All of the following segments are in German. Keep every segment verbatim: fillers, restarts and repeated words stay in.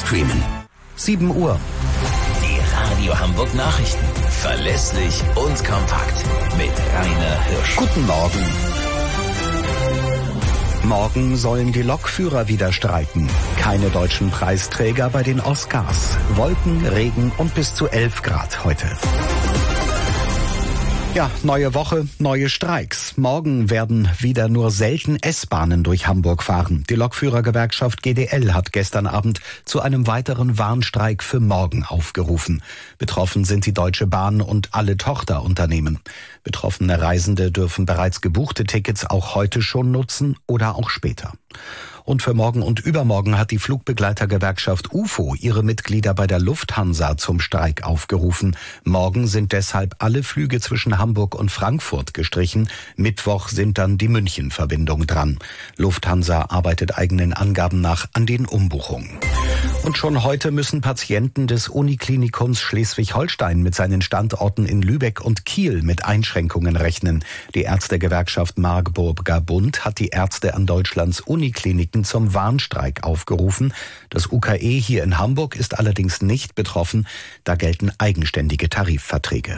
streamen. sieben Uhr. Die Radio Hamburg Nachrichten. Verlässlich und kompakt. Mit Rainer Hirsch. Guten Morgen. Morgen sollen die Lokführer wieder streiken. Keine deutschen Preisträger bei den Oscars. Wolken, Regen und bis zu elf Grad heute. Ja, neue Woche, neue Streiks. Morgen werden wieder nur selten S-Bahnen durch Hamburg fahren. Die Lokführergewerkschaft G D L hat gestern Abend zu einem weiteren Warnstreik für morgen aufgerufen. Betroffen sind die Deutsche Bahn und alle Tochterunternehmen. Betroffene Reisende dürfen bereits gebuchte Tickets auch heute schon nutzen oder auch später. Und für morgen und übermorgen hat die Flugbegleitergewerkschaft U F O ihre Mitglieder bei der Lufthansa zum Streik aufgerufen. Morgen sind deshalb alle Flüge zwischen Hamburg und Frankfurt gestrichen. Mittwoch sind dann die München-Verbindung dran. Lufthansa arbeitet eigenen Angaben nach an den Umbuchungen. Und schon heute müssen Patienten des Uniklinikums Schleswig-Holstein mit seinen Standorten in Lübeck und Kiel mit Einschränkungen rechnen. Die Ärztegewerkschaft Marburger Bund hat die Ärzte an Deutschlands Unikliniken zum Warnstreik aufgerufen. Das U K E hier in Hamburg ist allerdings nicht betroffen. Da gelten eigenständige Tarifverträge.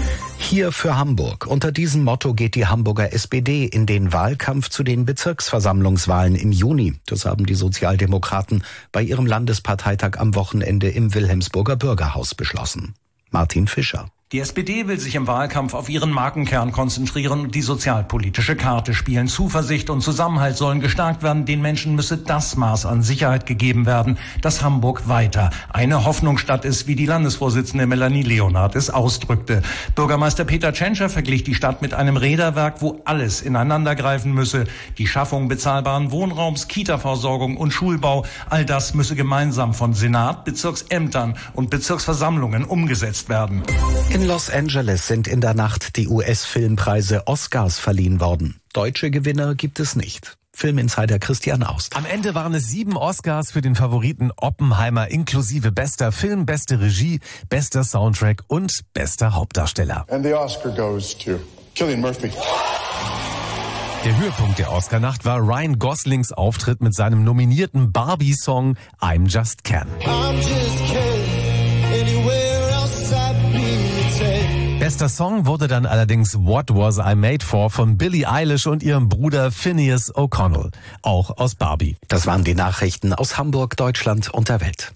Hier für Hamburg. Unter diesem Motto geht die Hamburger S P D in den Wahlkampf zu den Bezirksversammlungswahlen im Juni. Das haben die Sozialdemokraten bei ihrem Landesparteitag am Wochenende im Wilhelmsburger Bürgerhaus beschlossen. Martin Fischer. Die S P D will sich im Wahlkampf auf ihren Markenkern konzentrieren und die sozialpolitische Karte spielen. Zuversicht und Zusammenhalt sollen gestärkt werden. Den Menschen müsse das Maß an Sicherheit gegeben werden, dass Hamburg weiter eine Hoffnungsstadt ist, wie die Landesvorsitzende Melanie Leonhardt es ausdrückte. Bürgermeister Peter Tschentscher verglich die Stadt mit einem Räderwerk, wo alles ineinandergreifen müsse. Die Schaffung bezahlbaren Wohnraums, Kita-Versorgung und Schulbau, all das müsse gemeinsam von Senat, Bezirksämtern und Bezirksversammlungen umgesetzt werden. In Los Angeles sind in der Nacht die U S-Filmpreise Oscars verliehen worden. Deutsche Gewinner gibt es nicht. Filminsider Christian Aust. Am Ende waren es sieben Oscars für den Favoriten Oppenheimer inklusive bester Film, beste Regie, bester Soundtrack und bester Hauptdarsteller. And the Oscar goes to Cillian Murphy. Der Höhepunkt der Oscarnacht war Ryan Goslings Auftritt mit seinem nominierten Barbie-Song I'm Just Ken. I'm just Ken, anywhere else I'd be. Bester Song wurde dann allerdings What Was I Made For von Billie Eilish und ihrem Bruder Phineas O'Connell, auch aus Barbie. Das waren die Nachrichten aus Hamburg, Deutschland und der Welt.